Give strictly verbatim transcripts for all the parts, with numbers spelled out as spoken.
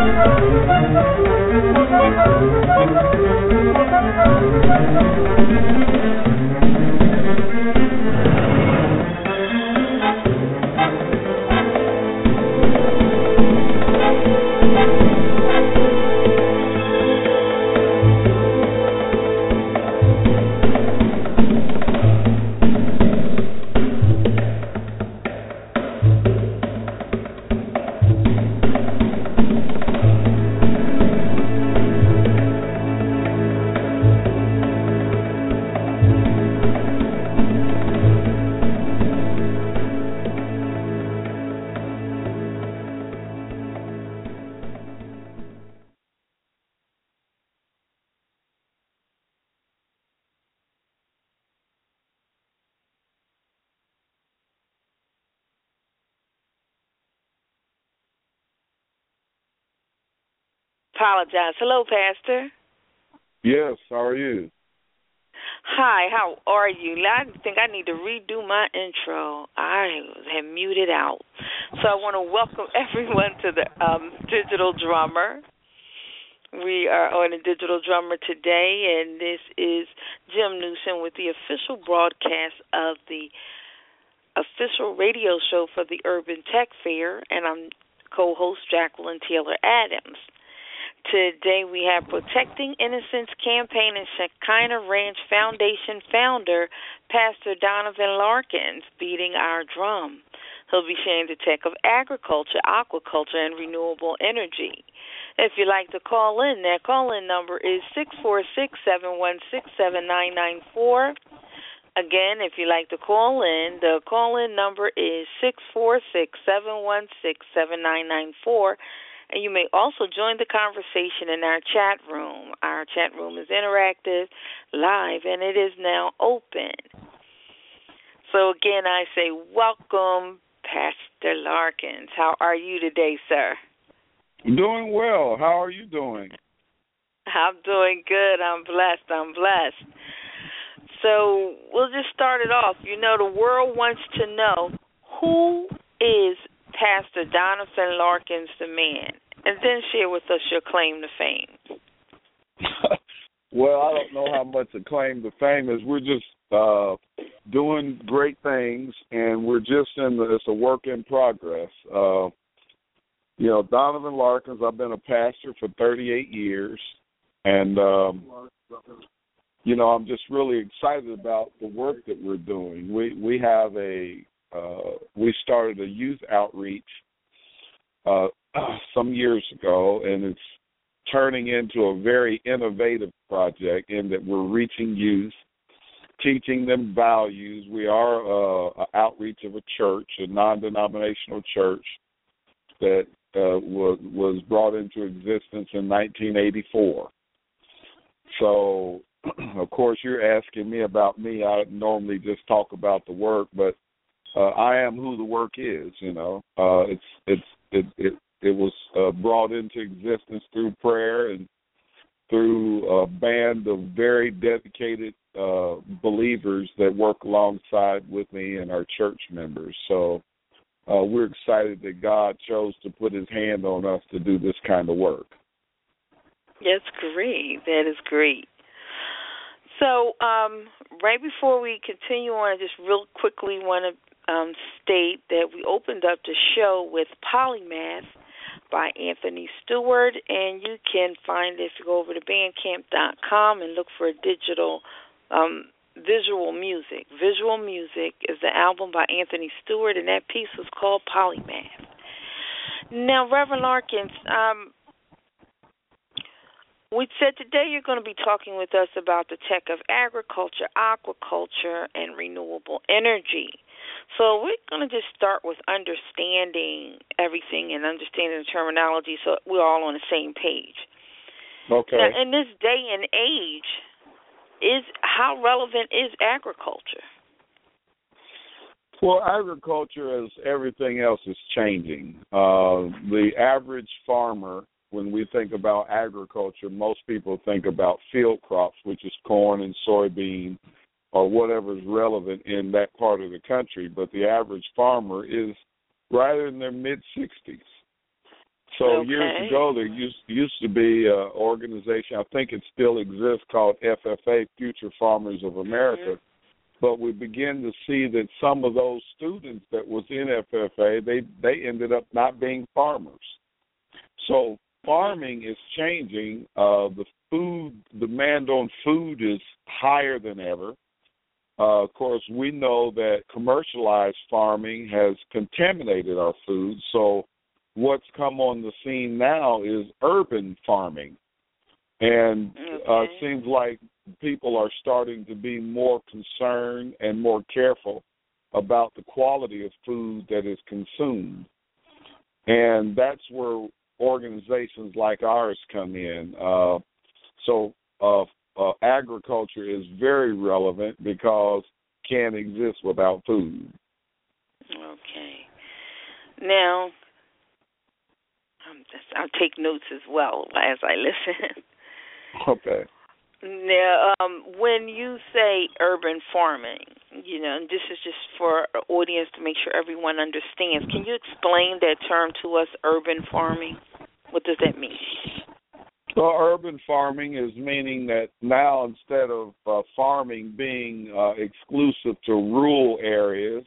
Apologize. Hello, Pastor. Yes, how are you? Hi, how are you? I think I need to redo my intro. I have muted out. So I want to welcome everyone to the um, Digital Drummer. We are on a Digital Drummer today, and this is Jim Newsom with the official broadcast of the official radio show for the Urban Tech Fair, and I'm co-host Jacqueline Taylor Adams. Today we have Protecting Innocence Campaign and Shekinah Ranch Foundation founder, Pastor Donovan Larkins, beating our drum. He'll be sharing the tech of agriculture, aquaculture, and renewable energy. If you'd like to call in, that call-in number is six four six, seven one six, seven nine nine four. Again, if you'd like to call in, the call-in number is six four six, seven one six, seven nine nine four. And you may also join the conversation in our chat room. Our chat room is interactive, live, and it is now open. So, again, I say welcome, Pastor Larkins. How are you today, sir? Doing well. How are you doing? I'm doing good. I'm blessed. I'm blessed. So we'll just start it off. You know, the world wants to know, who is Pastor Donovan Larkins, the man? And then share with us your claim to fame. Well, I don't know how much a claim to fame is. We're just uh, doing great things, and we're just in the, it's a work in progress. Uh, you know, Donovan Larkins, I've been a pastor for thirty-eight years, and, um, you know, I'm just really excited about the work that we're doing. We, we have a, uh, we started a youth outreach uh, some years ago, and it's turning into a very innovative project in that we're reaching youth, teaching them values. We are uh, an outreach of a church, a non-denominational church that uh, was, was brought into existence in nineteen eighty-four. So, of course, you're asking me about me. I normally just talk about the work, but uh, I am who the work is, you know. Uh, it's it's it, it It was uh, brought into existence through prayer and through a band of very dedicated uh, believers that work alongside with me and our church members. So uh, we're excited that God chose to put his hand on us to do this kind of work. That's great. That is great. So um, right before we continue on, I just real quickly want to um, state that we opened up the show with Polymath by Anthony Stewart, and you can find it if you go over to bandcamp dot com and look for digital um, visual music. Visual Music is the album by Anthony Stewart, and that piece was called Polymath. Now, Reverend Larkins, um, we said today you're going to be talking with us about the tech of agriculture, aquaculture, and renewable energy. So we're going to just start with understanding everything and understanding the terminology so we're all on the same page. Okay. Now, in this day and age, is how relevant is agriculture? Well, agriculture, as everything else, is changing. Uh, the average farmer, when we think about agriculture, most people think about field crops, which is corn and soybean, or whatever is relevant in that part of the country, but the average farmer is right in their mid-sixties. So okay. years ago, there used used to be an organization. I think it still exists called F F A, Future Farmers of America. Mm-hmm. But we begin to see that some of those students that was in F F A, they they ended up not being farmers. So farming is changing. Uh, the food demand on food is higher than ever. Uh, of course, we know that commercialized farming has contaminated our food. So what's come on the scene now is urban farming. And okay. uh, it seems like people are starting to be more concerned and more careful about the quality of food that is consumed. And that's where organizations like ours come in. Uh, so uh, uh, agriculture is very relevant because it can't exist without food. Okay. Now, I'm just, I'll take notes as well as I listen. Okay. Now, um, when you say urban farming, you know, and this is just for our audience to make sure everyone understands. Can you explain that term to us, urban farming? What does that mean? Well, urban farming is meaning that now instead of uh, farming being uh, exclusive to rural areas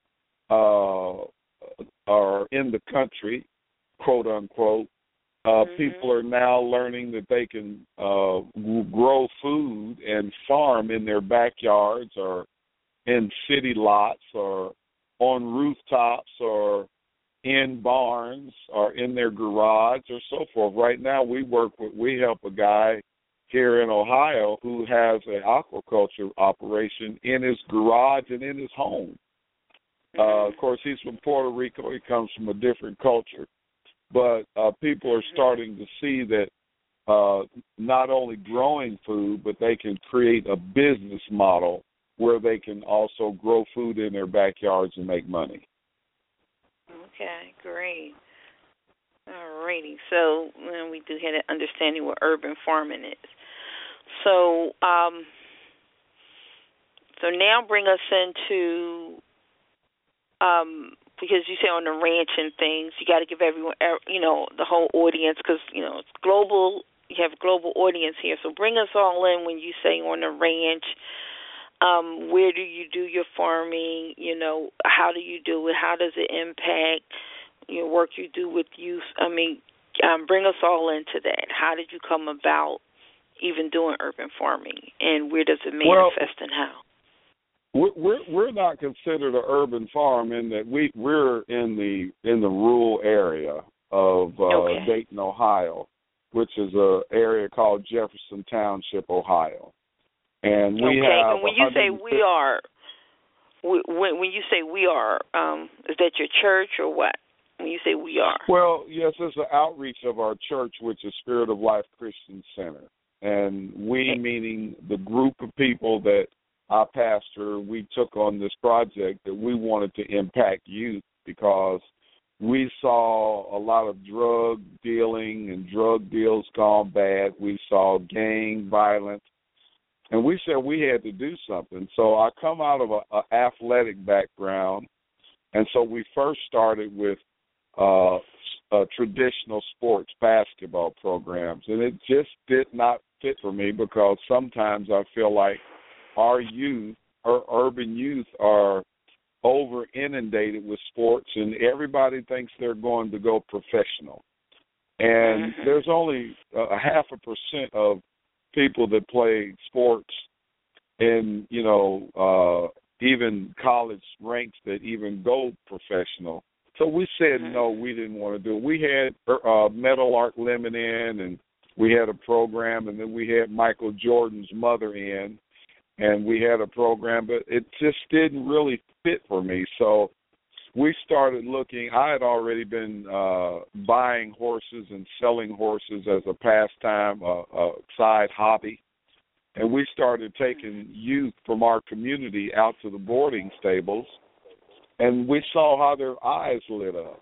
uh, or in the country, quote unquote, Uh, mm-hmm. people are now learning that they can uh, grow food and farm in their backyards or in city lots or on rooftops or in barns or in their garage or so forth. Right now we work with, we help a guy here in Ohio who has an aquaculture operation in his garage and in his home. Mm-hmm. Uh, of course, he's from Puerto Rico. He comes from a different culture. But uh, people are starting to see that uh, not only growing food, but they can create a business model where they can also grow food in their backyards and make money. Okay, great. All righty. So well, we do have an understanding what urban farming is. So, um, so now bring us into. Um, Because you say on the ranch and things, you got to give everyone, you know, the whole audience, because, you know, it's global. You have a global audience here. So bring us all in when you say on the ranch. Um, where do you do your farming? You know, how do you do it? How does it impact your work you do with youth? I mean, um, bring us all into that. How did you come about even doing urban farming, and where does it manifest well, and how? We're we're not considered an urban farm in that we we're in the in the rural area of uh, okay. Dayton, Ohio, which is a area called Jefferson Township, Ohio, and we okay. have. And when you say we are, when when you say we are, um, is that your church or what? When you say we are? Well, yes, it's an outreach of our church, which is Spirit of Life Christian Center, and we okay. meaning the group of people that. Our pastor, we took on this project that we wanted to impact youth because we saw a lot of drug dealing and drug deals gone bad. We saw gang violence, and we said we had to do something. So I come out of an athletic background, and so we first started with uh, uh, traditional sports basketball programs, and it just did not fit for me because sometimes I feel like our youth, our urban youth, are over inundated with sports, and everybody thinks they're going to go professional. And mm-hmm. there's only a half a percent of people that play sports in, you know, uh, even college ranks that even go professional. So we said mm-hmm. no, we didn't want to do it. We had uh, Metal Art Lemon in, and we had a program, and then we had Michael Jordan's mother in. And we had a program, but it just didn't really fit for me. So we started looking. I had already been uh, buying horses and selling horses as a pastime, a, a side hobby. And we started taking youth from our community out to the boarding stables, and we saw how their eyes lit up.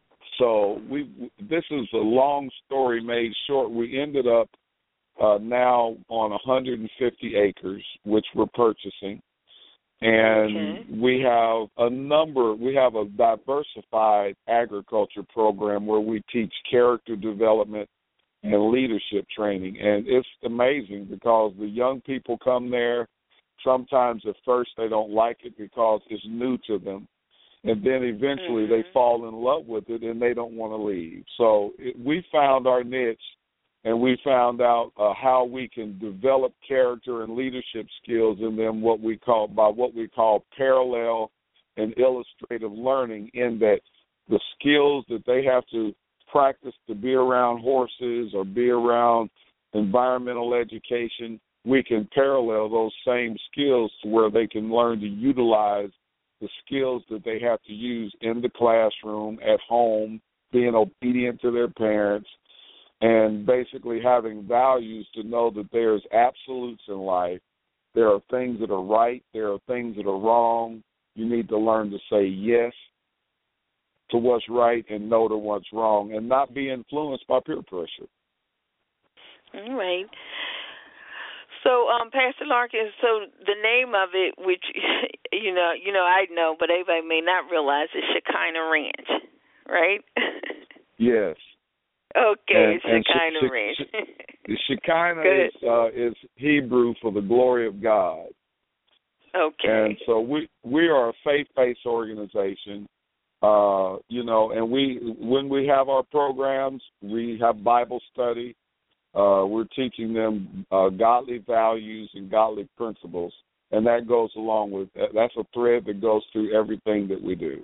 So we. This is a long story made short. We ended up Uh, now on one hundred fifty acres, which we're purchasing, And okay. we have a number, we have a diversified agriculture program where we teach character development and leadership training. And it's amazing because the young people come there. Sometimes at first they don't like it because it's new to them. And then eventually mm-hmm. they fall in love with it and they don't want to leave. So it, we found our niche, and we found out uh, how we can develop character and leadership skills in them, what we call by what we call parallel and illustrative learning, in that the skills that they have to practice to be around horses or be around environmental education, we can parallel those same skills to where they can learn to utilize the skills that they have to use in the classroom, at home, being obedient to their parents, and basically having values to know that there's absolutes in life. There are things that are right. There are things that are wrong. You need to learn to say yes to what's right and no to what's wrong, and not be influenced by peer pressure. All right. So, um, Pastor Larkin, so the name of it, which you know, you know, I know, but everybody may not realize, is Shekinah Ranch, right? Yes. Okay, and, and Shekinah Sh- Ranch. Sh- Shekinah is uh, is Hebrew for the glory of God. Okay. And so we we are a faith-based organization, uh, you know, and we when we have our programs, we have Bible study. Uh, we're teaching them uh, godly values and godly principles, and that goes along with that's a thread that goes through everything that we do.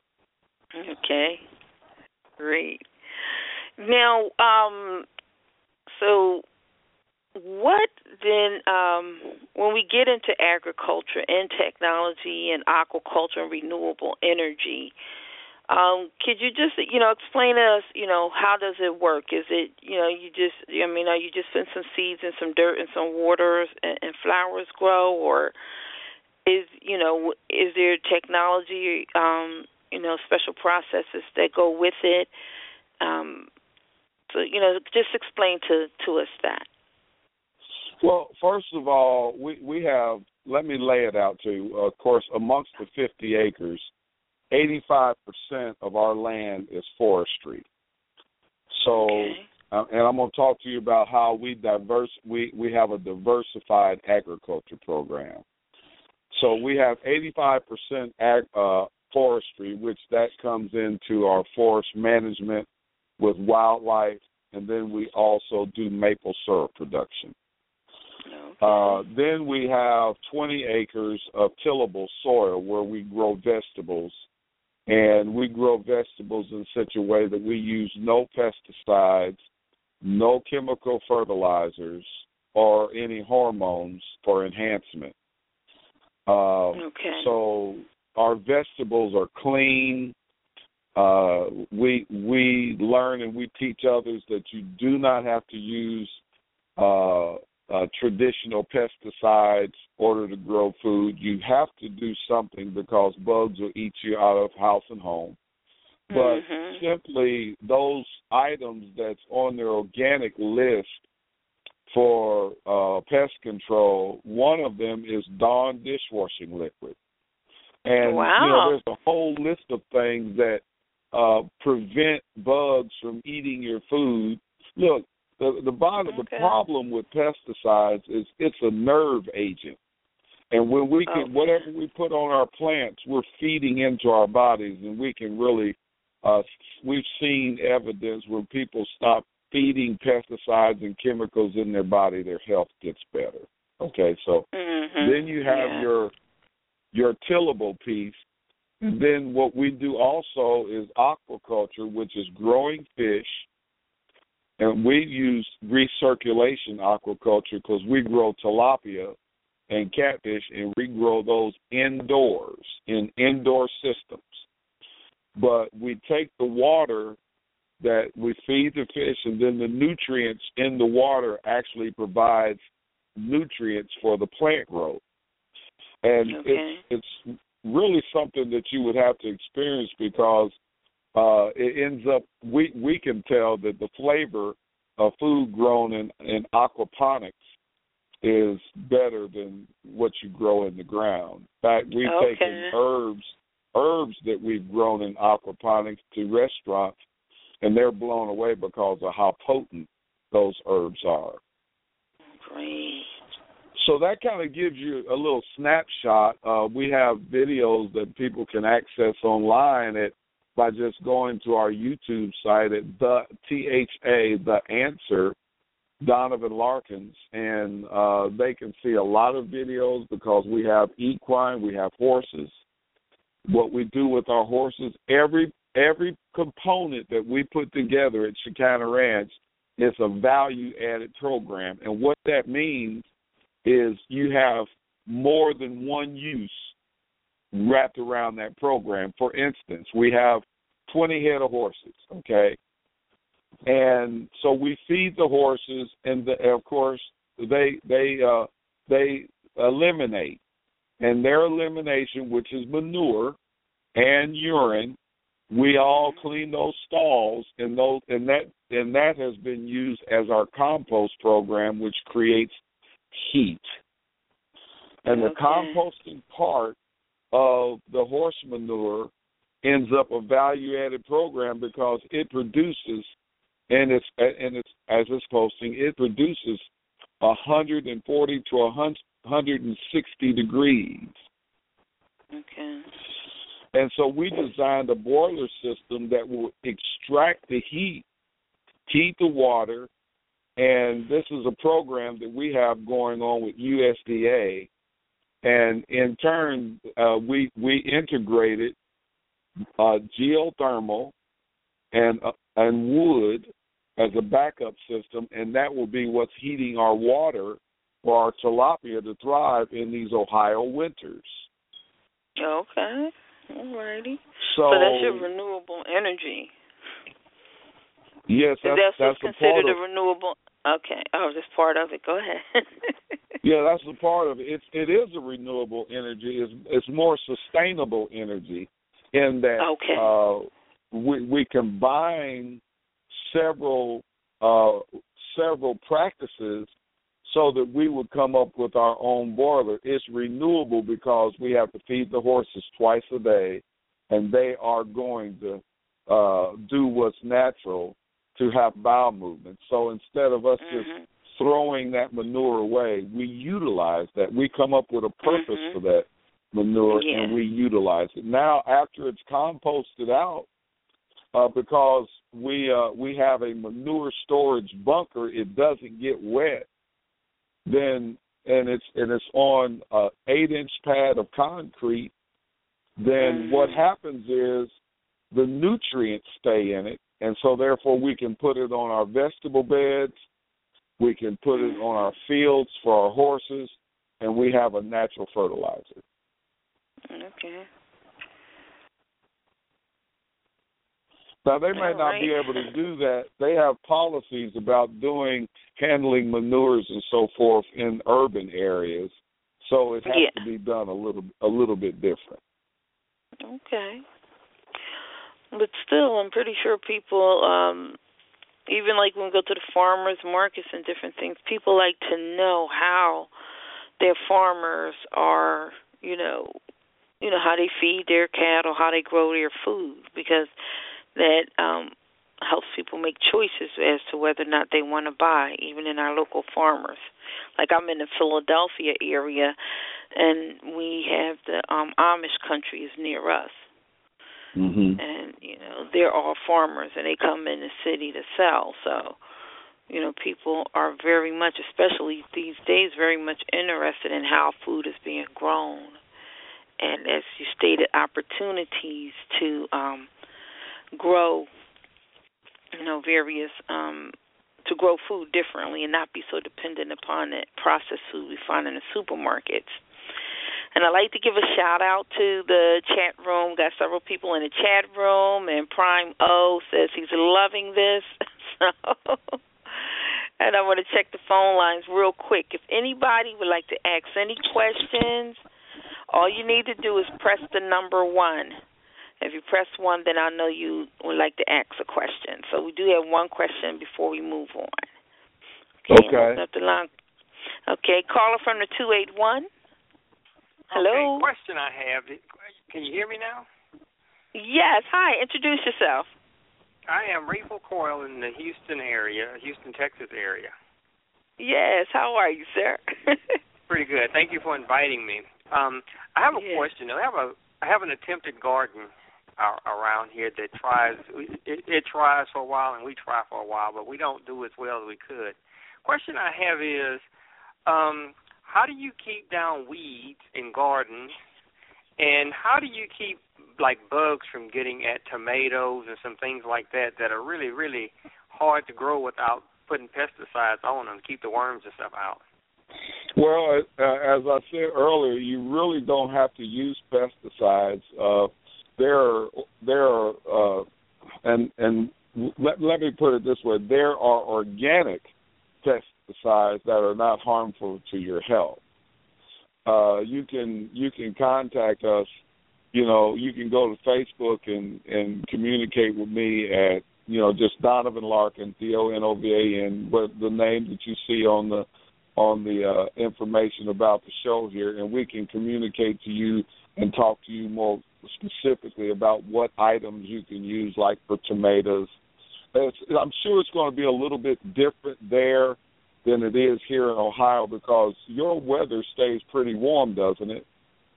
Okay, great. Now, um, so what then, um, when we get into agriculture and technology and aquaculture and renewable energy, Um, could you just, you know, explain to us, you know, how does it work? Is it, you know, you just, I mean, are you just putting some seeds in some dirt and some water and, and flowers grow, or is, you know, is there technology, um, you know, special processes that go with it? Um, so, you know, just explain to, to us that. Well, first of all, we, we have, let me lay it out to you. Of course, amongst the fifty acres, eighty-five percent of our land is forestry. So, Okay. uh, and I'm going to talk to you about how we diverse. We, we have a diversified agriculture program. So we have eighty-five percent ag, uh, forestry, which that comes into our forest management with wildlife, and then we also do maple syrup production. Okay. Uh, then we have twenty acres of tillable soil where we grow vegetables. And we grow vegetables in such a way that we use no pesticides, no chemical fertilizers, or any hormones for enhancement. Uh, okay. So our vegetables are clean. Uh, we we learn and we teach others that you do not have to use uh, uh, traditional pesticides in order to grow food. You have to do something because bugs will eat you out of house and home. But mm-hmm. simply those items that's on their organic list for uh, pest control, one of them is Dawn dishwashing liquid. And, wow. you know, there's a whole list of things that uh, prevent bugs from eating your food. Look, the the, bottom, okay. the problem with pesticides is it's a nerve agent. And when we can, okay. whatever we put on our plants, we're feeding into our bodies, and we can really, uh, we've seen evidence when people stop feeding pesticides and chemicals in their body, their health gets better. Okay, so mm-hmm. then you have yeah. your your tillable piece. And then what we do also is aquaculture, which is growing fish. And we use recirculation aquaculture because we grow tilapia and catfish, and we grow those indoors in indoor systems. But we take the water that we feed the fish, and then the nutrients in the water actually provides nutrients for the plant growth. And okay. it's it's really something that you would have to experience because uh, it ends up, we, we can tell that the flavor of food grown in, in aquaponics is better than what you grow in the ground. In fact, we've Okay. taken herbs herbs that we've grown in aquaponics to restaurants, and they're blown away because of how potent those herbs are. Great. So that kind of gives you a little snapshot. Uh, we have videos that people can access online at by just going to our YouTube site at the T H A The Answer, Donovan Larkins, and uh, they can see a lot of videos because we have equine, we have horses. What we do with our horses, every every component that we put together at Shekinah Ranch is a value-added program, and what that means is you have more than one use wrapped around that program. For instance, we have twenty head of horses, okay? And so we feed the horses, and the, of course they they uh, they eliminate, and their elimination, which is manure and urine, we all clean those stalls, and those and that and that has been used as our compost program, which creates heat. And the Okay. composting part of the horse manure ends up a value-added program because it produces, and it's and it's as it's posting, it produces one hundred forty to one hundred sixty degrees. Okay. And so we designed a boiler system that will extract the heat, heat the water, and this is a program that we have going on with U S D A. And in turn, uh, we we integrated uh, geothermal and uh, and wood as a backup system, and that will be what's heating our water for our tilapia to thrive in these Ohio winters. Okay. All righty. So, so that's your renewable energy. Yes, that's, that's, that's that's a part considered of a renewable. Okay. Oh, that's part of it. Go ahead. Yeah, that's a part of it. It's, it is a renewable energy. It's, it's more sustainable energy in that okay. uh, we, we combine several uh, several practices so that we would come up with our own boiler. It's renewable because we have to feed the horses twice a day, and they are going to uh, do what's natural to have bowel movement. So instead of us mm-hmm. just throwing that manure away, we utilize that. We come up with a purpose mm-hmm. for that manure, yeah. and we utilize it. Now, after it's composted out, uh, because we uh, we have a manure storage bunker, it doesn't get wet. Then and it's and it's on an eight-inch pad of concrete. Then mm-hmm. what happens is the nutrients stay in it, and so therefore we can put it on our vegetable beds. We can put it on our fields for our horses, and we have a natural fertilizer. Okay. Now, they may All not right. be able to do that. They have policies about doing, handling manures and so forth in urban areas, so it has yeah. to be done a little, a little bit different. Okay. But still, I'm pretty sure people, um, even like when we go to the farmers markets and different things, people like to know how their farmers are, you know, you know, how they feed their cattle, how they grow their food, because that um, helps people make choices as to whether or not they want to buy, even in our local farmers. Like I'm in the Philadelphia area, and we have the um, Amish country is near us. Mm-hmm. And, you know, they're all farmers, and they come in the city to sell. So, you know, people are very much, especially these days, very much interested in how food is being grown. And as you stated, opportunities to um, grow, you know, various, um, to grow food differently and not be so dependent upon the processed food we find in the supermarkets. And I'd like to give a shout-out to the chat room. Got several people in the chat room, and Prime O says he's loving this. So, and I want to check the phone lines real quick. If anybody would like to ask any questions, all you need to do is press the number one. If you press one, then I know you would like to ask a question. So we do have one question before we move on. Okay. Okay. Open up the line. Okay, caller from the two eight one. Hello. Okay, question I have. Can you hear me now? Yes. Hi. Introduce yourself. I am Rayful Coyle in the Houston area, Houston, Texas area. Yes. How are you, sir? Pretty good. Thank you for inviting me. Um, I have a yes. question. I have a I have an attempted garden uh, around here that tries it, it tries for a while and we try for a while, but we don't do as well as we could. Question I have is, um, how do you keep down weeds in gardens, and how do you keep like bugs from getting at tomatoes and some things like that that are really, really hard to grow without putting pesticides on them to keep the worms and stuff out? Well, uh, as I said earlier, you really don't have to use pesticides. Uh, there are, there are, uh, and and let, let me put it this way: there are organic pesticides that are not harmful to your health. Uh, you can you can contact us. You know, you can go to Facebook and, and communicate with me at, you know, just Donovan Larkin, D O N O V A N, but the name that you see on the on the uh, information about the show here, and we can communicate to you and talk to you more specifically about what items you can use, like for tomatoes. It's, I'm sure it's going to be a little bit different there than it is here in Ohio because your weather stays pretty warm, doesn't it?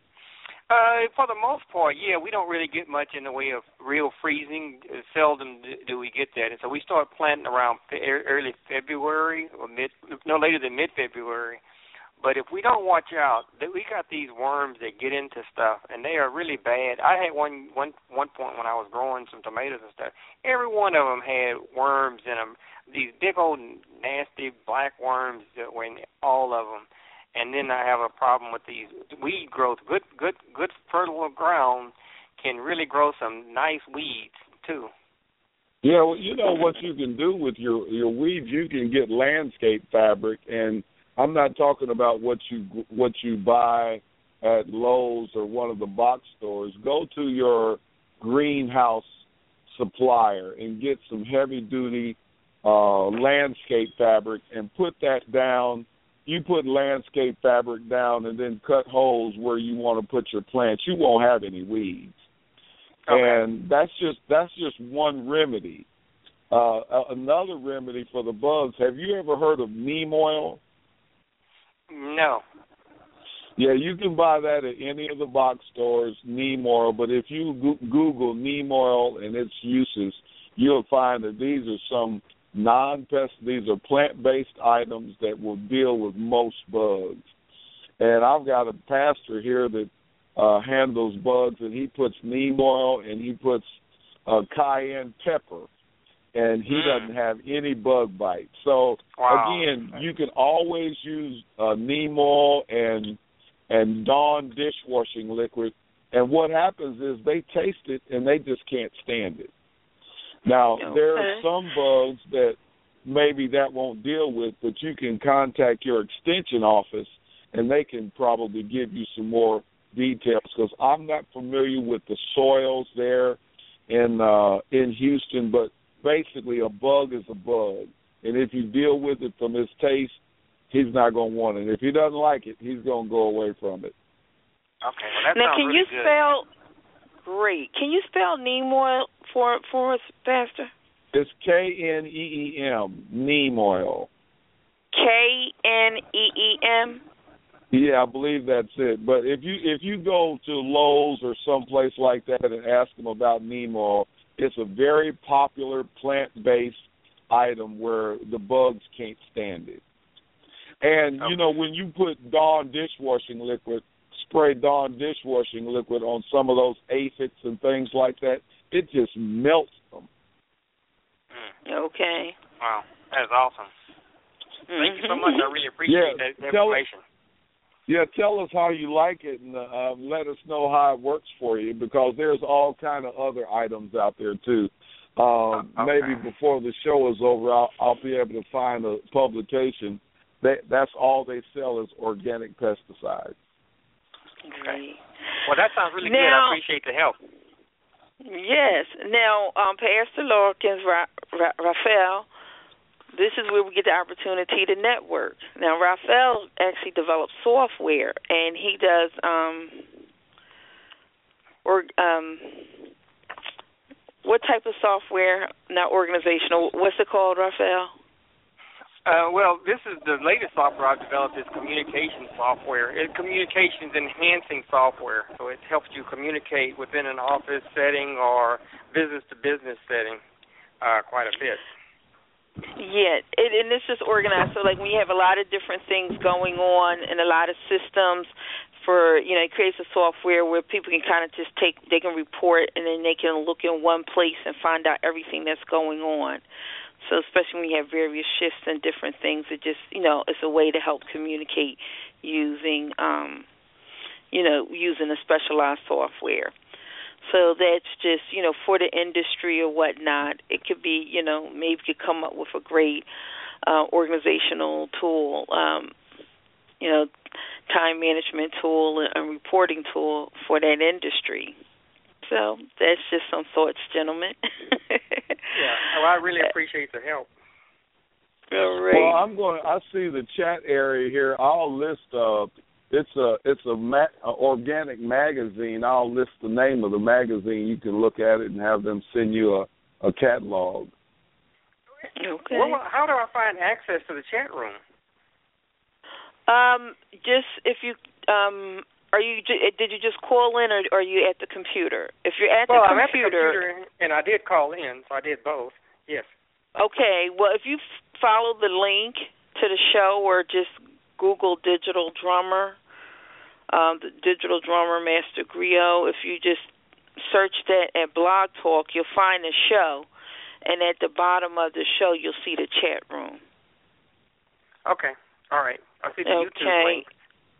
Uh, for the most part, yeah, we don't really get much in the way of real freezing. Seldom do we get that, and so we start planting around early February or mid, no later than mid-February. But if we don't watch out, we got these worms that get into stuff, and they are really bad. I had one one one point when I was growing some tomatoes and stuff. Every one of them had worms in them. These big old nasty black worms that were in all of them. And then I have a problem with these weed growth. Good, good, good fertile ground can really grow some nice weeds too. Yeah, well, you know what you can do with your your weeds. You can get landscape fabric, and I'm not talking about what you what you buy at Lowe's or one of the box stores. Go to your greenhouse supplier and get some heavy duty uh, landscape fabric and put that down. You put landscape fabric down and then cut holes where you want to put your plants. You won't have any weeds. Okay. And that's just that's just one remedy. Uh, another remedy for the bugs. Have you ever heard of neem oil? No. Yeah, you can buy that at any of the box stores, neem oil. But if you go- Google neem oil and its uses, you'll find that these are some non-pest, these are plant-based items that will deal with most bugs. And I've got a pastor here that uh, handles bugs, and he puts neem oil and he puts uh, cayenne pepper, and he mm. doesn't have any bug bites. So, wow. again, you can always use uh, neem oil and and Dawn dishwashing liquid, and what happens is they taste it and they just can't stand it. Now, okay. there are some bugs that maybe that won't deal with, but you can contact your extension office, and they can probably give you some more details, because I'm not familiar with the soils there in uh, in Houston, but basically a bug is a bug, and if you deal with it from his taste, he's not going to want it. If he doesn't like it, he's going to go away from it. Okay, well, that now, sounds can really you good. spell... Great. Can you spell neem oil for for us, Pastor? It's K N E E M, neem oil. K N E E M? Yeah, I believe that's it. But if you if you go to Lowe's or someplace like that and ask them about neem oil, it's a very popular plant-based item where the bugs can't stand it. And, you know, when you put Dawn dishwashing liquid, spray Dawn dishwashing liquid on some of those aphids and things like that, it just melts them. Okay. Wow, that's awesome. Mm-hmm. Thank you so much. I really appreciate yeah, that, that tell, information. Yeah, tell us how you like it, and uh, let us know how it works for you, because there's all kind of other items out there too. Um, okay. Maybe before the show is over, I'll, I'll be able to find a publication. That, that's all they sell is organic pesticides. Okay. Well, that sounds really now, good. I appreciate the help. Yes. Now, um, Pastor Larkins, Ra- Ra- Raphael, this is where we get the opportunity to network. Now, Raphael actually developed software, and he does um, or um, what type of software? Not organizational. What's it called, Raphael? Uh, well, this is the latest software I've developed is communication software. It, communications enhancing software, so it helps you communicate within an office setting or business-to-business setting uh, quite a bit. Yeah, it, and it's just organized. So, like, when you have a lot of different things going on and a lot of systems for, you know, it creates a software where people can kind of just take, they can report, and then they can look in one place and find out everything that's going on. So especially when you have various shifts and different things, it just, you know, it's a way to help communicate using, um, you know, using a specialized software. So that's just, you know, for the industry or whatnot. It could be, you know, maybe you could come up with a great uh, organizational tool, um, you know, time management tool and reporting tool for that industry. So that's just some thoughts, gentlemen. Yeah, well, I really appreciate the help. All right. Well, I'm going. I see the chat area here. I'll list. Uh, it's a it's a, ma- a organic magazine. I'll list the name of the magazine. You can look at it and have them send you a, a catalog. Okay. Well, how do I find access to the chat room? Um, just if you um. Are you? Did you just call in, or are you at the computer? If you're at well, the I'm computer, at the computer, and I did call in, so I did both. Yes. Okay. Well, if you follow the link to the show, or just Google Digital Drummer, um, the Digital Drummer Master Griot. If you just search that at Blog Talk, you'll find the show, and at the bottom of the show, you'll see the chat room. Okay. All right. I see the okay. YouTube link.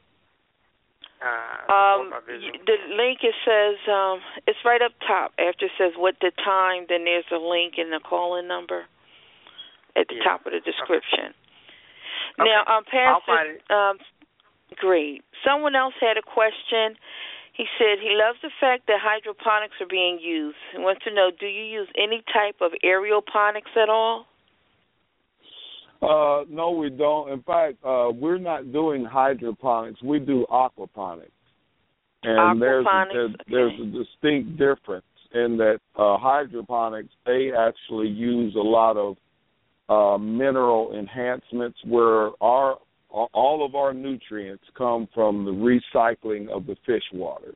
Uh, um, the link, it says, um, it's right up top. After it says what the time, then there's a link and the call-in number at the yeah. top of the description. Okay. Now, um, Pastor, I'll find it. Um, great. Someone else had a question. He said he loves the fact that hydroponics are being used. He wants to know, do you use any type of aeroponics at all? Uh, no, we don't. In fact, uh, we're not doing hydroponics. We do aquaponics. And aquaponics? There's, a, there's okay. a distinct difference in that uh, hydroponics, they actually use a lot of uh, mineral enhancements where our all of our nutrients come from the recycling of the fish water.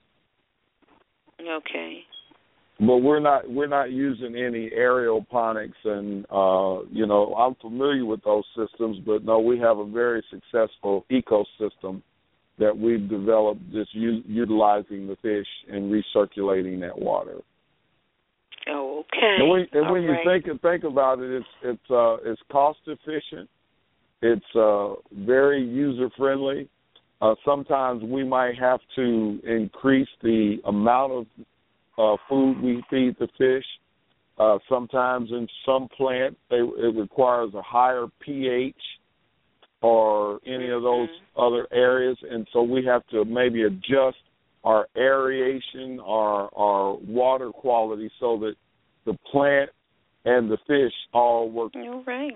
Okay. But we're not we're not using any aeroponics, and uh, you know I'm familiar with those systems. But no, we have a very successful ecosystem that we've developed, just u- utilizing the fish and recirculating that water. Oh, okay. And when, and All when right. you think think about it, it's it's uh, it's cost efficient. It's uh, very user friendly. Uh, sometimes we might have to increase the amount of Uh, food we feed the fish. Uh, sometimes in some plants, they, it requires a higher pH or any of those mm-hmm. other areas, and so we have to maybe adjust our aeration, our, our water quality, so that the plant and the fish all work. All right.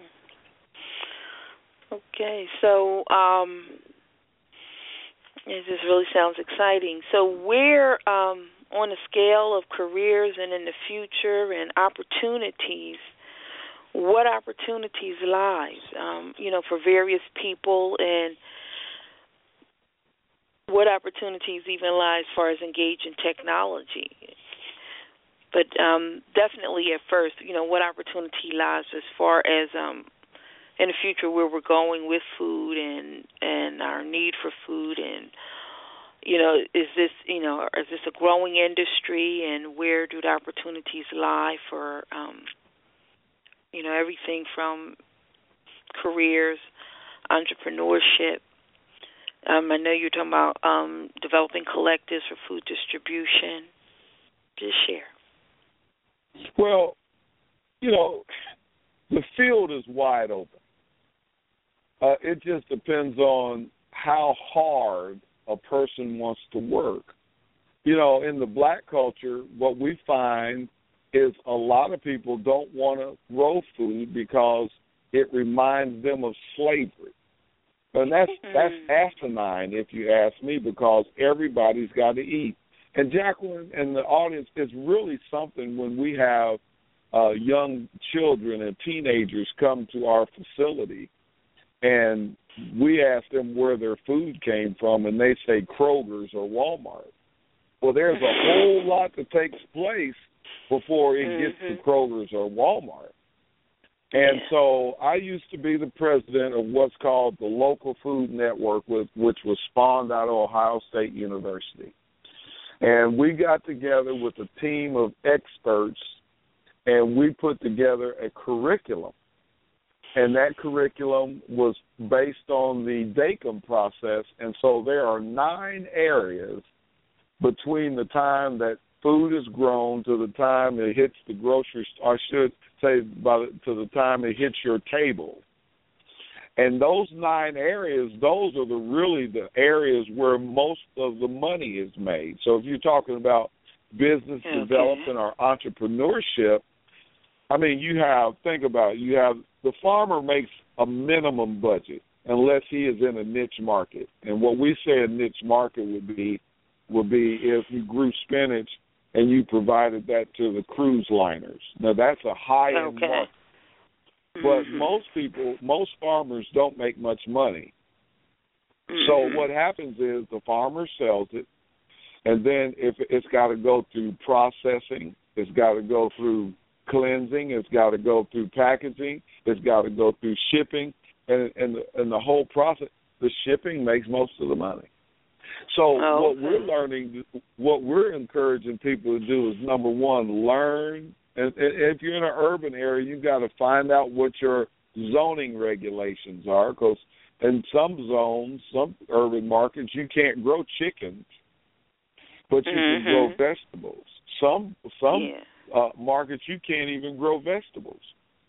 Okay, so um, it just really sounds exciting. So where... Um, on the scale of careers and in the future and opportunities, what opportunities lies, um, you know, for various people, and what opportunities even lie as far as engaging technology. But um, definitely at first, you know, what opportunity lies as far as um, in the future where we're going with food and, and our need for food, and you know, is this, you know, is this a growing industry, and where do the opportunities lie for, um, you know, everything from careers, entrepreneurship. Um, I know you're talking about um, developing collectives for food distribution. Just share. Well, you know, the field is wide open. Uh, it just depends on how hard a person wants to work. You know, in the black culture, what we find is a lot of people don't want to grow food because it reminds them of slavery. And that's that's asinine, if you ask me, because everybody's got to eat. And Jacqueline and the audience, it's really something when we have uh, young children and teenagers come to our facility, and we ask them where their food came from, and they say Kroger's or Walmart. Well, there's a whole lot that takes place before it mm-hmm. gets to Kroger's or Walmart. And yeah. so I used to be the president of what's called the Local Food Network, which was spawned out of Ohio State University. And we got together with a team of experts, and we put together a curriculum. And that curriculum was based on the DACOM process. And so there are nine areas between the time that food is grown to the time it hits the grocery store, I should say by the, to the time it hits your table. And those nine areas, those are the really the areas where most of the money is made. So if you're talking about business okay. development or entrepreneurship, I mean, you have, think about it, you have, the farmer makes a minimum budget unless he is in a niche market. And what we say a niche market would be, would be if you grew spinach and you provided that to the cruise liners. Now, that's a high-end okay. market. But mm-hmm. most people, most farmers don't make much money. Mm-hmm. So what happens is the farmer sells it, and then if it's got to go through processing, it's got to go through cleansing, it's got to go through packaging, it's got to go through shipping, and, and, the, and the whole process, the shipping makes most of the money. So oh, what we're learning, what we're encouraging people to do is, number one, learn. And if you're in an urban area, you've got to find out what your zoning regulations are, because in some zones, some urban markets, you can't grow chickens, but you mm-hmm. can grow vegetables. Some some yeah. uh, markets, you can't even grow vegetables.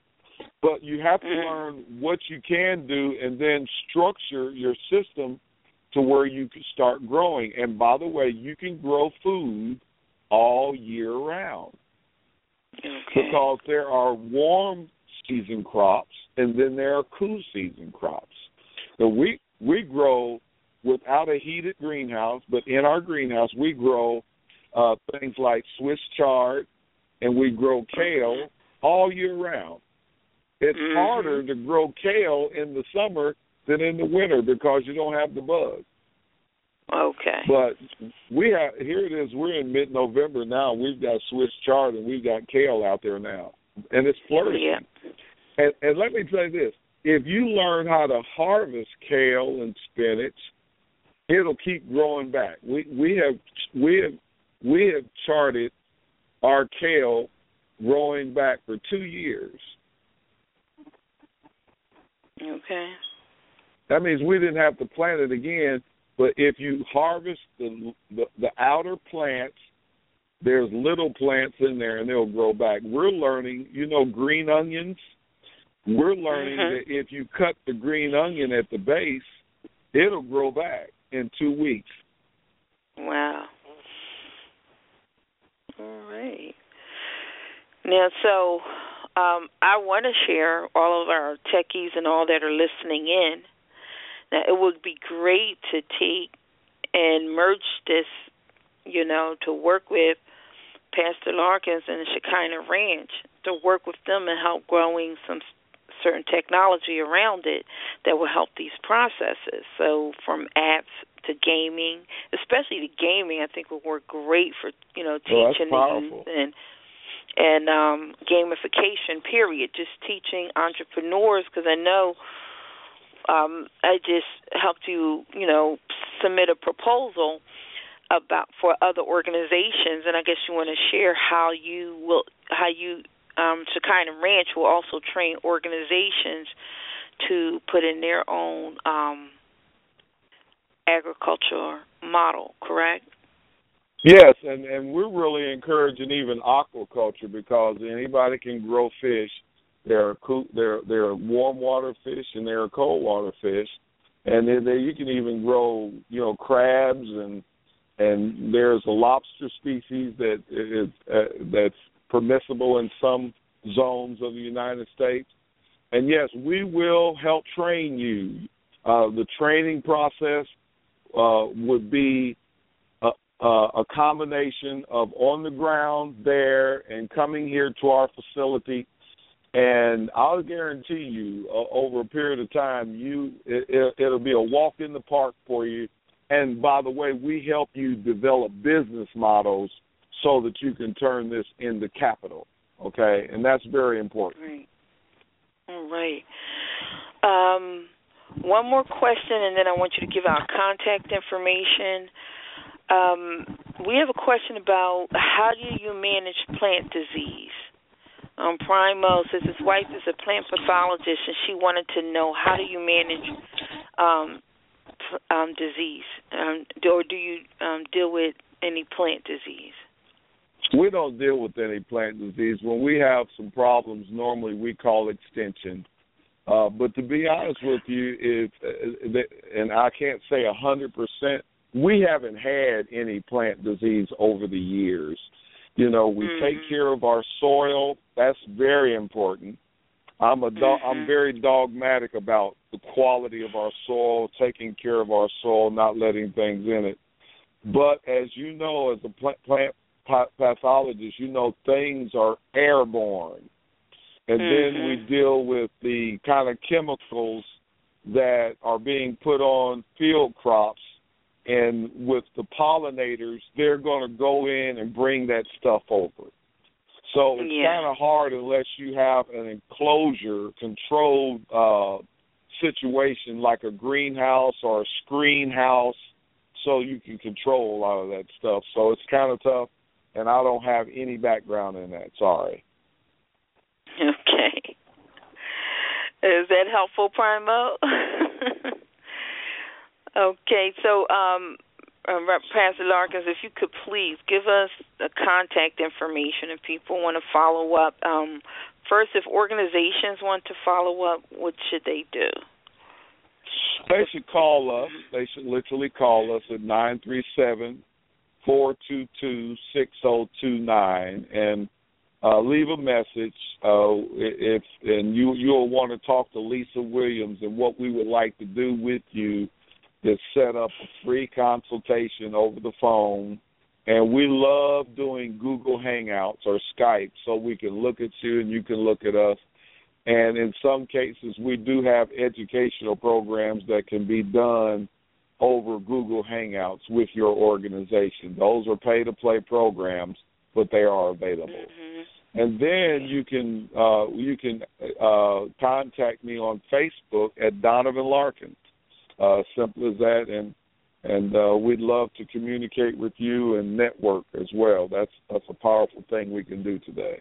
But you have to mm-hmm. learn what you can do and then structure your system to where you can start growing. And by the way, you can grow food all year round. Okay. Because there are warm season crops and then there are cool season crops. So we we grow without a heated greenhouse, but in our greenhouse we grow uh, things like Swiss chard and we grow kale all year round. It's mm-hmm. harder to grow kale in the summer than in the winter because you don't have the bug. Okay. But we have, here it is, we're in mid-November now. We've got Swiss chard and we've got kale out there now. And it's flourishing. Yeah. And, and let me tell you this, if you learn how to harvest kale and spinach, it'll keep growing back. We we have we have we have charted our kale growing back for two years. Okay. That means we didn't have to plant it again. But if you harvest the, the the outer plants, there's little plants in there, and they'll grow back. We're learning, you know, green onions. We're learning mm-hmm. that if you cut the green onion at the base, it'll grow back in two weeks. Wow. All right. Now, so um, I want to share all of our techies and all that are listening in. Now, it would be great to take and merge this, you know, to work with Pastor Larkins and the Shekinah Ranch, to work with them and help growing some certain technology around it that will help these processes. So from apps to gaming, especially the gaming, I think will work great for, you know, teaching oh, the youth and and um, gamification, period, just teaching entrepreneurs, because I know Um, I just helped you, you know, submit a proposal about for other organizations, and I guess you want to share how you will, how you, um, Shekinah Ranch will also train organizations to put in their own um, agriculture model, correct? Yes, and, and we're really encouraging even aquaculture because anybody can grow fish. There are cool, there there are warm water fish and there are cold water fish, and then there you can even grow, you know, crabs and and there's a lobster species that is uh, that's permissible in some zones of the United States. and yes, we will help train you. Uh, the training process uh, would be a, a, a combination of on the ground there and coming here to our facility. And I'll guarantee you, uh, over a period of time, you it, it, it'll be a walk in the park for you. And by the way, we help you develop business models so that you can turn this into capital. Okay, and that's very important. Right. All right. Um, one more question, and then I want you to give out contact information. Um, we have a question about how do you manage plant disease? Um, Primo says his wife is a plant pathologist, and she wanted to know how do you manage um, um, disease, um, or do you um, deal with any plant disease? We don't deal with any plant disease. When we have some problems, normally we call extension. Uh, but to be honest with you, if, and I can't say one hundred percent, we haven't had any plant disease over the years. You know, we mm-hmm. take care of our soil. That's very important. I'm a do- mm-hmm. I'm very dogmatic about the quality of our soil, taking care of our soil, not letting things in it. But as you know, as a plant, plant pathologist, you know things are airborne. And mm-hmm. then we deal with the kind of chemicals that are being put on field crops. And with the pollinators, they're going to go in and bring that stuff over. So it's yeah. kind of hard unless you have an enclosure, controlled uh, situation like a greenhouse or a screen house, so you can control a lot of that stuff. So it's kind of tough, and I don't have any background in that. Sorry. Okay. Is that helpful, Primo? Okay, so um, uh, Pastor Larkins, if you could please give us the contact information if people want to follow up. Um, first, if organizations want to follow up, what should they do? They should call us. They should literally call us at nine three seven, four two two, six zero two nine and uh, leave a message. Uh, if and you you'll want to talk to Lisa Williams, and what we would like to do with you is set up a free consultation over the phone. And we love doing Google Hangouts or Skype so we can look at you and you can look at us. And in some cases, we do have educational programs that can be done over Google Hangouts with your organization. Those are pay-to-play programs, but they are available. Mm-hmm. And then you can uh, you can uh, contact me on Facebook at Donovan Larkins. Uh, simple as that, and and uh, we'd love to communicate with you and network as well. That's that's a powerful thing we can do today.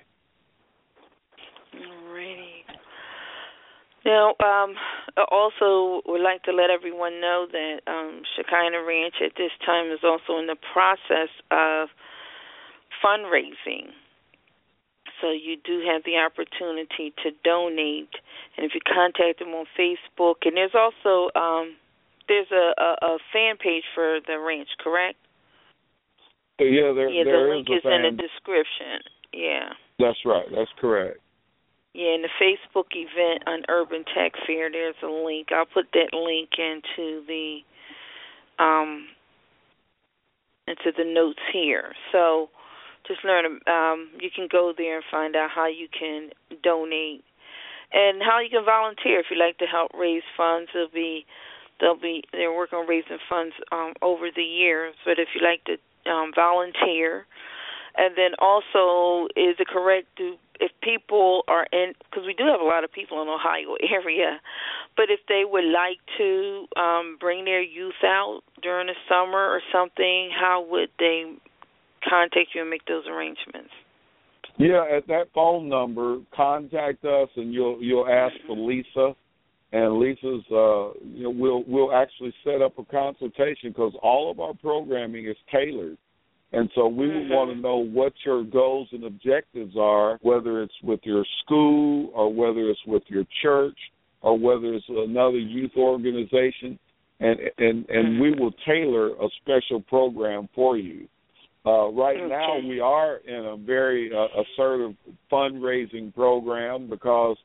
Alrighty. Now, um, I also would like to let everyone know that um, Shekinah Ranch at this time is also in the process of fundraising. So you do have the opportunity to donate, and if you contact them on Facebook, and there's also um, there's a, a, a fan page for the ranch, correct? Yeah, there, yeah, there the link is, is in the description. Yeah. That's right. That's correct. Yeah, in the Facebook event on Urban Tech Fair, there's a link. I'll put that link into the um into the notes here. So just learn. Um, you can go there and find out how you can donate and how you can volunteer if you'd like to help raise funds. It'll be they'll be they're working on raising funds um, over the years. But if you'd like to um, volunteer, and then also, is it correct to if people are in, because we do have a lot of people in the Ohio area, but if they would like to um, bring their youth out during the summer or something, how would they contact you and make those arrangements? Yeah, at that phone number, contact us, and you'll you'll ask for Lisa, and Lisa's uh, you know we'll we'll actually set up a consultation because all of our programming is tailored. And so we would mm-hmm. want to know what your goals and objectives are, whether it's with your school or whether it's with your church or whether it's another youth organization, and and, and mm-hmm. we will tailor a special program for you. Uh, right okay. now we are in a very uh, assertive fundraising program because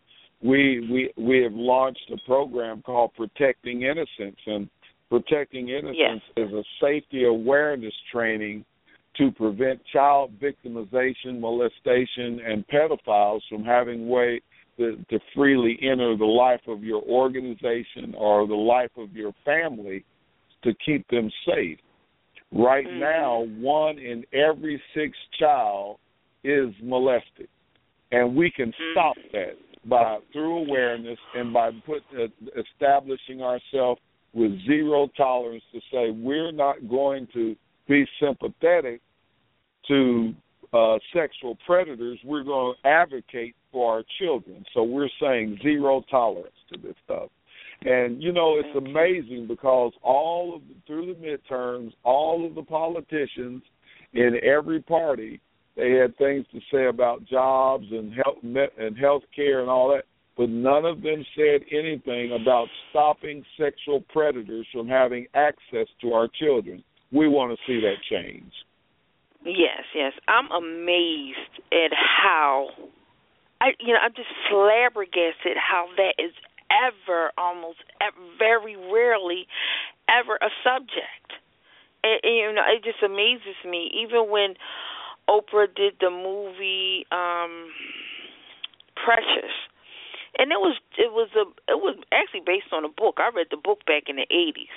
we we we have launched a program called Protecting Innocence, and Protecting Innocence yes. is a safety awareness training to prevent child victimization, molestation, and pedophiles from having way to, to freely enter the life of your organization or the life of your family to keep them safe. Right mm-hmm. now, one in every six child is molested, and we can mm-hmm. stop that by through awareness and by put, uh, establishing ourselves with zero tolerance to say we're not going to be sympathetic to uh, sexual predators. We're going to advocate for our children. So we're saying zero tolerance to this stuff. And, you know, it's amazing because all of the, through the midterms, all of the politicians in every party, they had things to say about jobs and health and health care and all that, but none of them said anything about stopping sexual predators from having access to our children. We want to see that change. Yes, yes. I'm amazed at how, I, you know, I'm just flabbergasted how that is ever, almost very rarely, ever a subject. And, and, you know, it just amazes me. Even when Oprah did the movie um, Precious, and it was it was a it was actually based on a book. I read the book back in the eighties,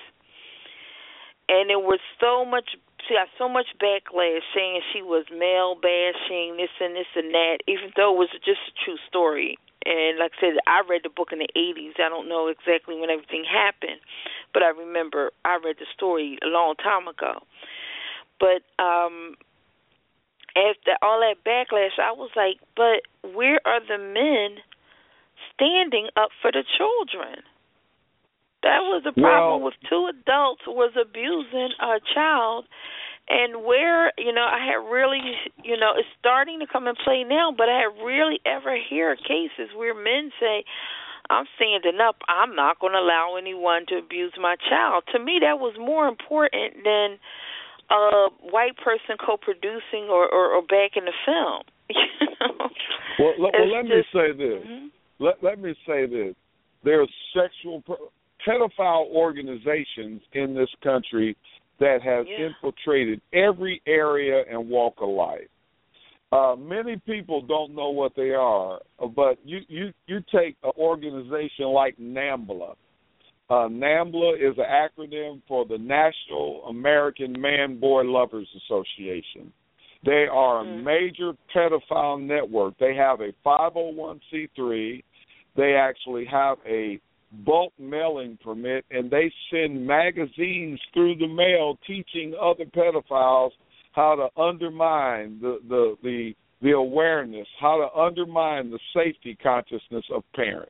and it was so much. She got so much backlash saying she was male bashing, this and this and that, even though it was just a true story. And like I said, I read the book in the eighties. I don't know exactly when everything happened, but I remember I read the story a long time ago. But um, after all that backlash, I was like, but where are the men standing up for the children? That was the problem well, with two adults who was abusing a child. And where, you know, I had really, you know, it's starting to come in play now, but I had really ever heard cases where men say, I'm standing up, I'm not going to allow anyone to abuse my child. To me, that was more important than a white person co-producing or, or, or back in the film. You know? Well, well, well let just, me say this. Mm-hmm. Let, let me say this. There's sexual... Pro- pedophile organizations in this country that have yeah. infiltrated every area and walk of life. Uh, many people don't know what they are, but you, you, you take an organization like NAMBLA. Uh, NAMBLA is an acronym for the National American Man-Boy Lovers Association. They are a mm-hmm. major pedophile network. They have a five oh one c three. They actually have a bulk mailing permit, and they send magazines through the mail teaching other pedophiles how to undermine the, the, the, the awareness, how to undermine the safety consciousness of parents.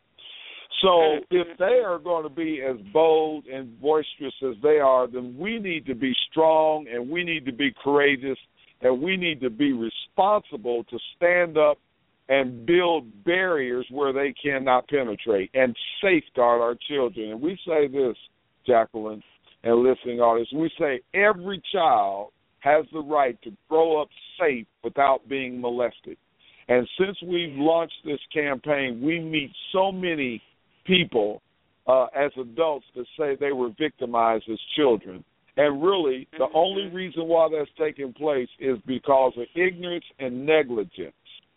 So if they are going to be as bold and boisterous as they are, then we need to be strong and we need to be courageous and we need to be responsible to stand up and build barriers where they cannot penetrate and safeguard our children. And we say this, Jacqueline, and listening audience, we say every child has the right to grow up safe without being molested. And since we've launched this campaign, we meet so many people uh, as adults that say they were victimized as children. And really, the mm-hmm. only reason why that's taking place is because of ignorance and negligence.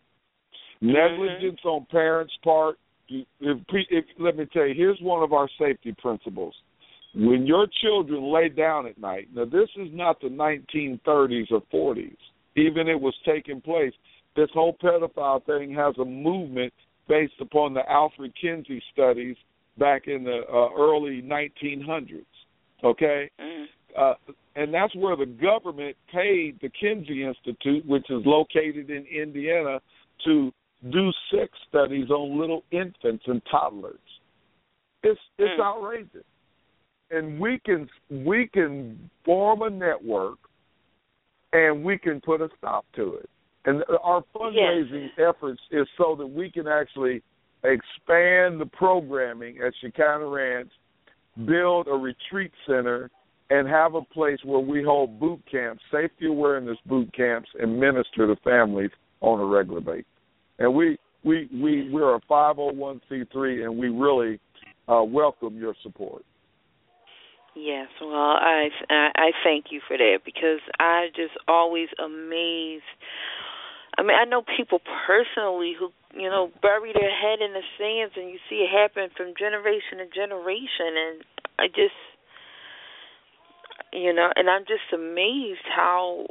Negligence on parents' part. If, if, let me tell you, here's one of our safety principles. When your children lay down at night, now this is not the nineteen thirties or forties, even it was taking place. This whole pedophile thing has a movement based upon the Alfred Kinsey studies back in the uh, early nineteen hundreds, okay? Mm. Uh, and that's where the government paid the Kinsey Institute, which is located in Indiana, to do sex studies on little infants and toddlers. It's it's mm. outrageous, and we can we can form a network, and we can put a stop to it. And our fundraising yes. efforts is so that we can actually expand the programming at Shekinah Ranch, build a retreat center, and have a place where we hold boot camps, safety awareness boot camps, and minister to families on a regular basis. And we, we we we're a five oh one c three, and we really uh, welcome your support. Yes, well, I, I I thank you for that, because I just always amazed. I mean, I know people personally who, you know, bury their head in the sands, and you see it happen from generation to generation, and I just, you know, and I'm just amazed how,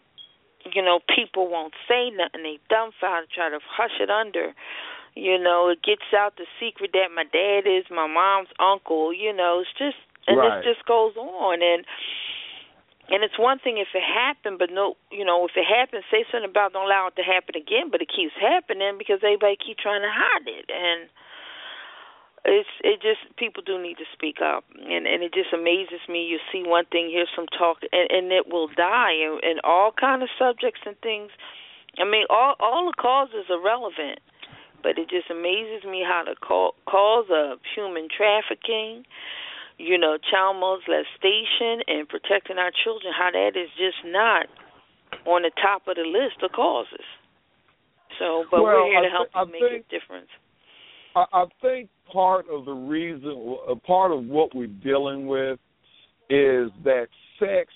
you know, people won't say nothing. They dumbfounded, try to hush it under. You know, it gets out the secret that my dad is my mom's uncle. You know, it's just, and right. this just goes on, and. And it's one thing if it happened, but no, you know, if it happens, say something about it, don't allow it to happen again. But it keeps happening because everybody keep trying to hide it, and it's it just people do need to speak up, and and it just amazes me. You see one thing, hear some talk, and, and it will die, and, and all kind of subjects and things. I mean, all all the causes are relevant, but it just amazes me how the cause of human trafficking, you know, child molestation and protecting our children, how that is just not on the top of the list of causes. So, but well, we're here to I help th- you make think, a difference. I, I think part of the reason, a part of what we're dealing with is that sex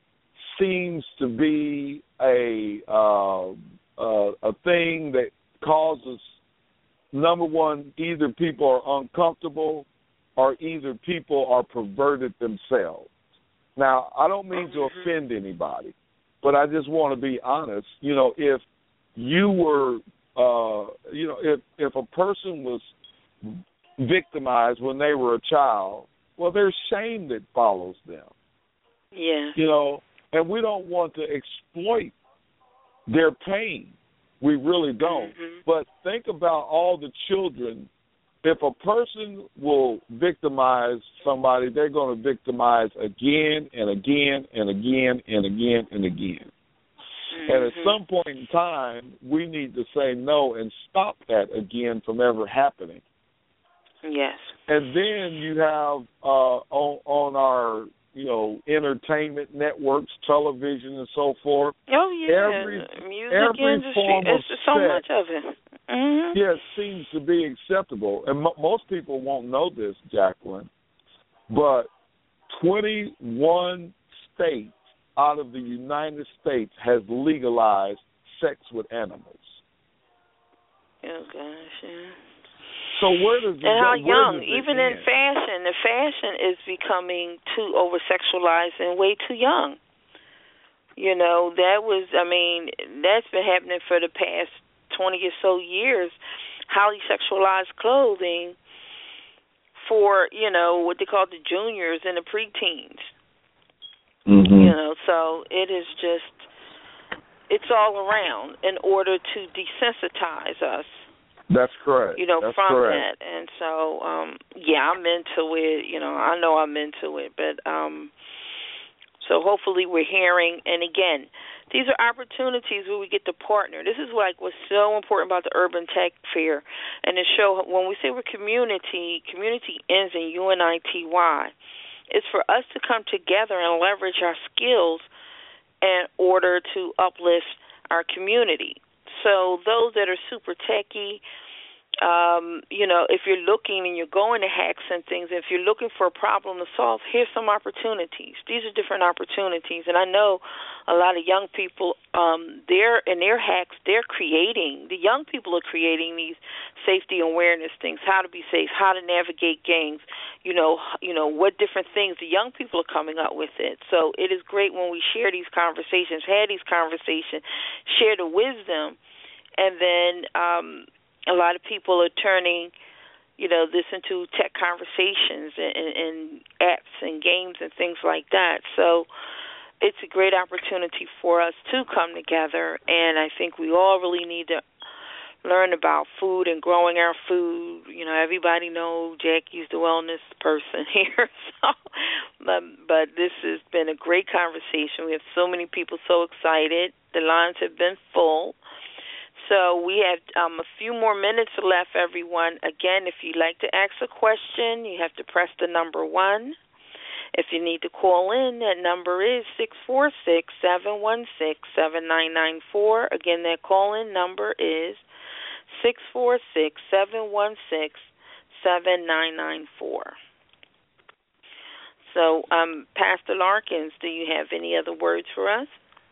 seems to be a uh, uh, a thing that causes, number one, either people are uncomfortable or either people are perverted themselves. Now, I don't mean to offend anybody, but I just want to be honest. You know, if you were, uh, you know, if if a person was victimized when they were a child, well, there's shame that follows them. Yeah. You know, and we don't want to exploit their pain. We really don't. Mm-hmm. But think about all the children. If a person will victimize somebody, they're going to victimize again and again and again and again and again. Mm-hmm. And at some point in time, we need to say no and stop that again from ever happening. Yes. And then you have uh, on, on our, you know, entertainment networks, television and so forth. Oh, yeah. Every, Music every industry. form of It's so sex, much of it. Mm-hmm. Yeah, it seems to be acceptable. And mo- most people won't know this, Jacqueline, but twenty-one states out of the United States has legalized sex with animals. Oh, gosh, yeah. So where does it And how where young, does it even end? in fashion, the fashion is becoming too over-sexualized and way too young. You know, that was, I mean, that's been happening for the past twenty or so years, highly sexualized clothing for, you know, what they call the juniors and the preteens. Mm-hmm. You know, so it is just, it's all around in order to desensitize us. That's correct. You know, That's from correct. that. And so, um, yeah, I'm into it. You know, I know I'm into it. But um, so hopefully we're hearing, and again, these are opportunities where we get to partner. This is like what's so important about the Urban Tech Fair and the show. When we say we're community, community ends in U N I T Y. It's for us to come together and leverage our skills in order to uplift our community. So those that are super techie, um, you know, if you're looking and you're going to hacks and things, if you're looking for a problem to solve, here's some opportunities. These are different opportunities. And I know a lot of young people, um, they're in their hacks, they're creating, the young people are creating these safety awareness things, how to be safe, how to navigate gangs, you know, you know, what different things the young people are coming up with it. So it is great when we share these conversations, have these conversations, share the wisdom, and then um, a lot of people are turning, you know, this into tech conversations and, and, and apps and games and things like that. So it's a great opportunity for us to come together, and I think we all really need to learn about food and growing our food. You know, everybody knows Jackie's the wellness person here. So, but, but this has been a great conversation. We have so many people so excited. The lines have been full. So we have um, a few more minutes left, everyone. Again, if you'd like to ask a question, you have to press the number one. If you need to call in, that number is six four six, seven one six, seven nine nine four. Again, that call-in number is six four six, seven one six, seven nine nine four. So, um, Pastor Larkins, do you have any other words for us?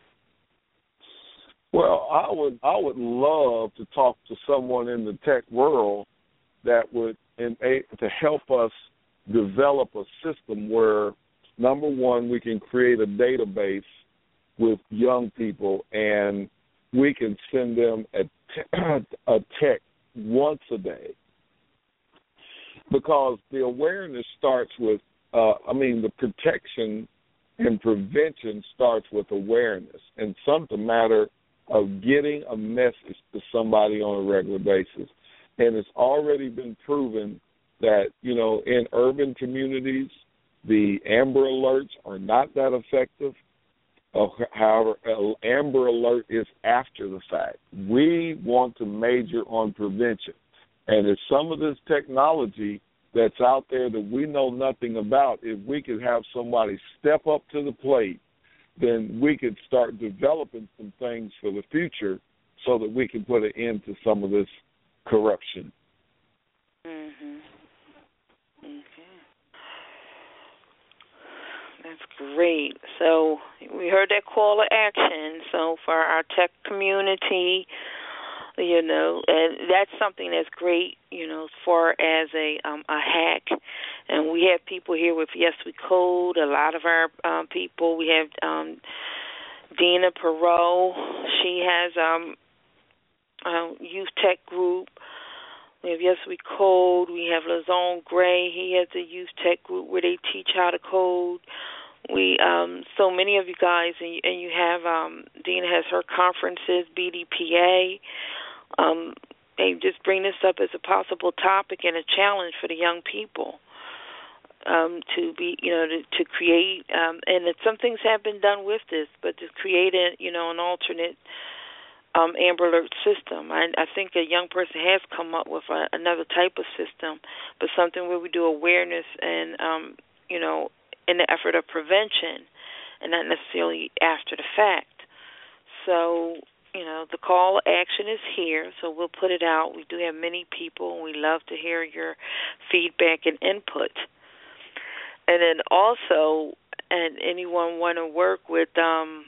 Well, I would I would love to talk to someone in the tech world that would in a, to help us develop a system where, number one, we can create a database with young people and we can send them a, te- a text once a day. Because the awareness starts with, uh, I mean, the protection and prevention starts with awareness. And something matter of getting a message to somebody on a regular basis. And it's already been proven that, you know, in urban communities, the Amber Alerts are not that effective. Uh, however, Amber Alert is after the fact. We want to major on prevention. And if some of this technology that's out there that we know nothing about, if we could have somebody step up to the plate, then we could start developing some things for the future so that we can put an end to some of this corruption. Mhm. Okay. That's great. So we heard that call to action. So for our tech community, you know, and that's something that's great, you know, as far as a um, a hack. And we have people here with Yes We Code, a lot of our um, people. We have um, Dina Perot. She has um, a youth tech group. We have Yes We Code. We have Lazone Gray. He has a youth tech group where they teach how to code. We um, so many of you guys, and you, and you have um, Dina has her conferences, B D P A. Um, they just bring this up as a possible topic and a challenge for the young people um, to be, you know, to, to create, um, and that some things have been done with this, but to create, a, you know, an alternate um, Amber Alert system. I, I think a young person has come up with a, another type of system, but something where we do awareness and, um, you know, in the effort of prevention and not necessarily after the fact. So, you know, the call to action is here, so we'll put it out. We do have many people, and we love to hear your feedback and input. And then also, and anyone want to work with, um,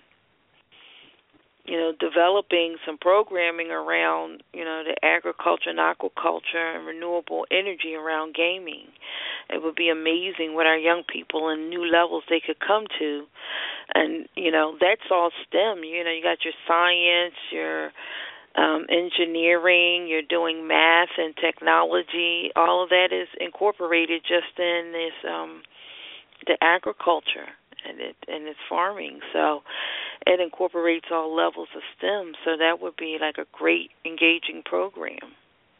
you know, developing some programming around, you know, the agriculture and aquaculture and renewable energy around gaming. It would be amazing what our young people and new levels they could come to. And, you know, that's all STEM. You know, you got your science, your um, engineering, you're doing math and technology. All of that is incorporated just in this, um, the agriculture and it and its farming. So it incorporates all levels of STEM. So that would be like a great engaging program.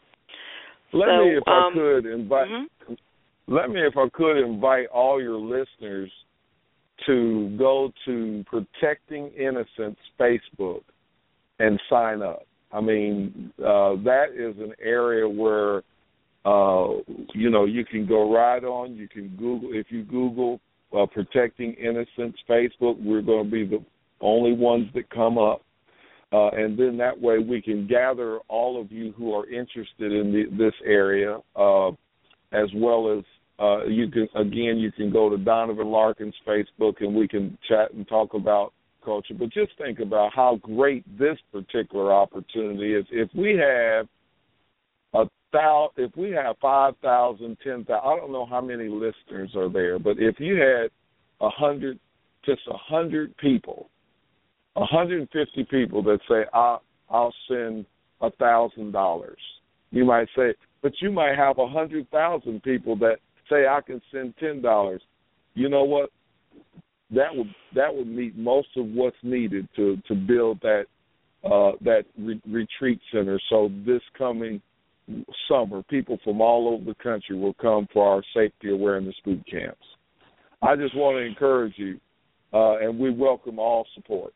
Let so, me, if um, I could, invite. Mm-hmm. Let me, if I could, invite all your listeners to go to Protecting Innocence Facebook and sign up. I mean, uh, that is an area where, uh, you know, you can go right on. You can Google, if you Google uh, Protecting Innocence Facebook, we're going to be the only ones that come up. Uh, and then that way we can gather all of you who are interested in the, this area, uh, as well as Uh, you can again. You can go to Donovan Larkins' Facebook, and we can chat and talk about culture. But just think about how great this particular opportunity is. If we have a thou, if we have five thousand, ten thousand, I don't know how many listeners are there, but if you had a hundred, just a hundred people, a hundred and fifty people that say, "I'll, I'll send a thousand dollars," you might say, but you might have a hundred thousand people that say I can send ten dollars. You know what? That would that would meet most of what's needed to, to build that uh, that re- retreat center. So this coming summer, people from all over the country will come for our safety awareness boot camps. I just want to encourage you, uh, and we welcome all support.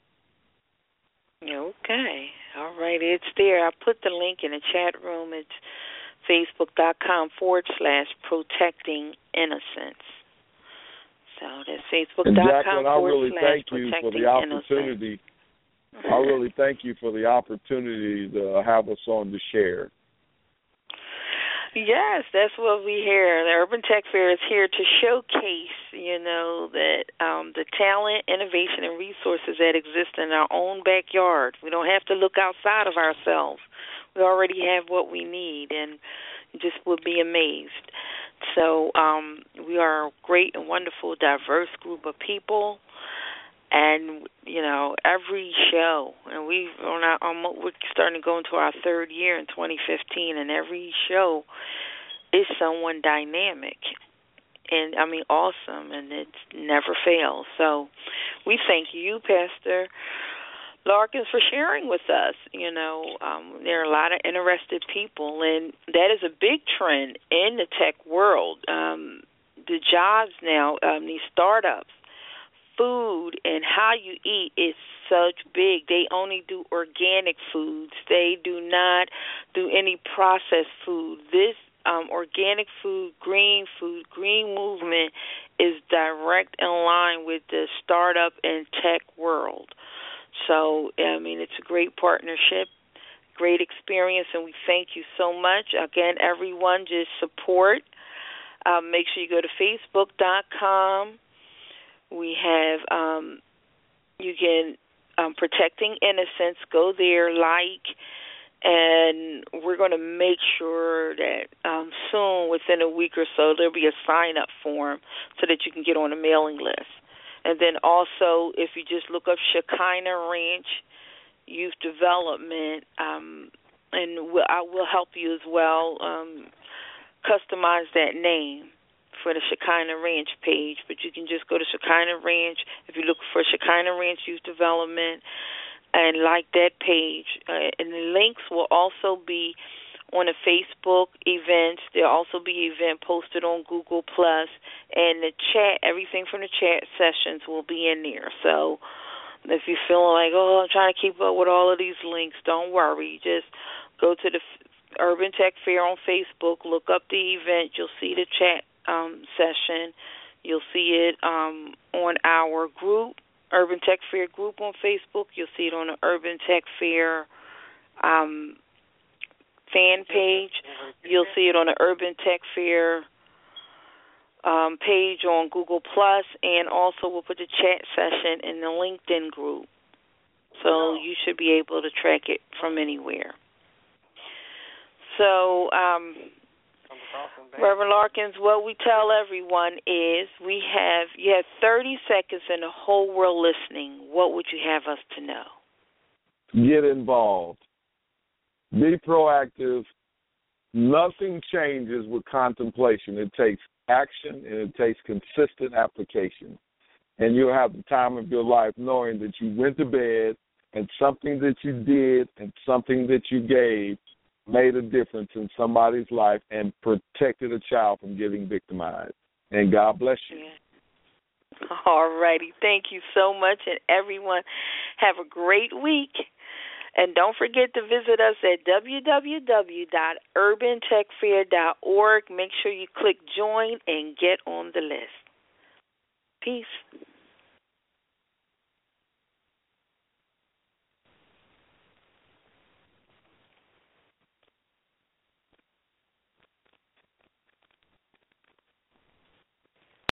Okay, all right, it's there. I put the link in the chat room. It's Facebook.com forward slash protecting innocence. So that's Facebook.com forward slash protecting innocence. I really thank you for the opportunity to have us on to share. Yes, that's what we hear. The Urban Tech Fair is here to showcase, you know, that um, the talent, innovation, and resources that exist in our own backyard. We don't have to look outside of ourselves. We already have what we need, and you just would be amazed. So um, we are a great and wonderful, diverse group of people. And you know, every show, and we on our, um, we're starting to go into our third year in twenty fifteen, and every show is someone dynamic, and I mean awesome, and it never fails. So we thank you, Pastor Larkins, for sharing with us. You know, um, there are a lot of interested people, and that is a big trend in the tech world. Um, the jobs now, um, these startups. Food and how you eat is such big. They only do organic foods. They do not do any processed food. This um, organic food, green food, green movement is direct in line with the startup and tech world. So, I mean, it's a great partnership, great experience, and we thank you so much. Again, everyone, just support. Um, make sure you go to facebook dot com. We have, um, you can, um, Protecting Innocence, go there, like, and we're going to make sure that um, soon, within a week or so, there'll be a sign-up form so that you can get on a mailing list. And then also, if you just look up Shekinah Ranch Youth Development, um, and we'll, I will help you as well um, customize that name for the Shekinah Ranch page, but you can just go to Shekinah Ranch if you look for Shekinah Ranch Youth Development and like that page. Uh, and the links will also be on the Facebook events. There'll also be an event posted on Google Plus, and the chat, everything from the chat sessions will be in there. So if you're feeling like, oh, I'm trying to keep up with all of these links, don't worry. Just go to the Urban Tech Fair on Facebook, look up the event, you'll see the chat Um, session. You'll see it um, on our group, Urban Tech Fair group on Facebook. You'll see it on the Urban Tech Fair um, fan page. You'll see it on the Urban Tech Fair um, page on Google Plus, and also we'll put the chat session in the LinkedIn group. So you should be able to track it from anywhere. So, um, Reverend Larkins, what we tell everyone is we have you have thirty seconds and the whole world listening. What would you have us to know? Get involved. Be proactive. Nothing changes with contemplation. It takes action and it takes consistent application. And you'll have the time of your life knowing that you went to bed and something that you did and something that you gave made a difference in somebody's life and protected a child from getting victimized. And God bless you. Yeah. All righty. Thank you so much, and everyone have a great week. And don't forget to visit us at w w w dot urban tech fair dot org. Make sure you click join and get on the list. Peace.